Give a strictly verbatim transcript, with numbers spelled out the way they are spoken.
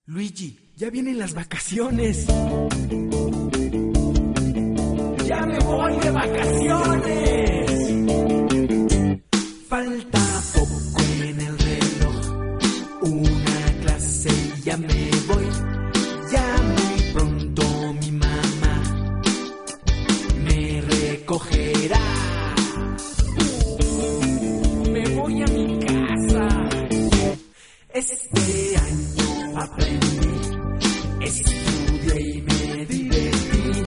Luigi, ya vienen las vacaciones. ¡Ya me voy de vacaciones! Falta poco en el reloj, una clase y ya me voy. Ya muy pronto mi mamá me recogerá. Me voy a mi casa. Este año aprendí